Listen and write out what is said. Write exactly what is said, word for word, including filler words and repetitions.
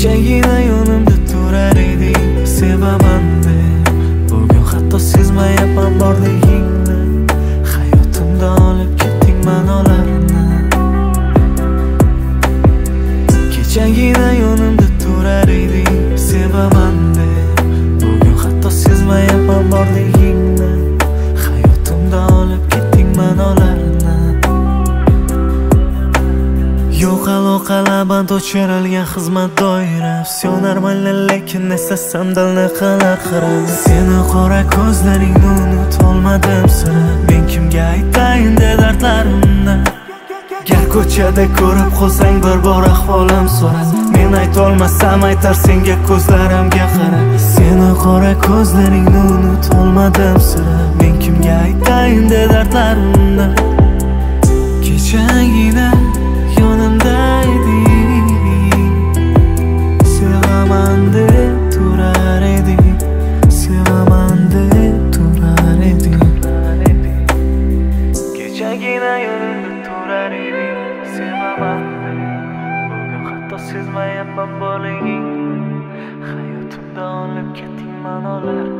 Kechagina yonimda turar eding, sevaman deb. Bugun hatto sezmayapman borligingni. Hayotimda olib ketding ma'nolarni. Kechagina yonimda turar eding, sevaman deb. Bugun hatto sezmayapman borligingni. Hayotimda olib ketding ma'nolarni. Yo'q aloqa laband o'chirilgan xizmat doira. Всё нормально, lekin eslasam dalnaqalar xira. Seni qora ko'zlaringni unutolmadim sira. Men kimga aytayin dardlarimni? Gar ko'chada ko'rib qolsang bir bor ahvolim so'ras. Men aytolmasam aytar senga ko'zlarimga qara. Seni qora ko'zlaringni unutolmadim sira. Men kimga aytayin dardlarimni? Kechagina yonimda eding, sevaman deb turar eding, sevaman deb turar eding. Kechagina yonimda turar eding, sevaman deb. Bugun hatto sezmayapman borligingni. Hayotimda olib ketding ma'nolarni.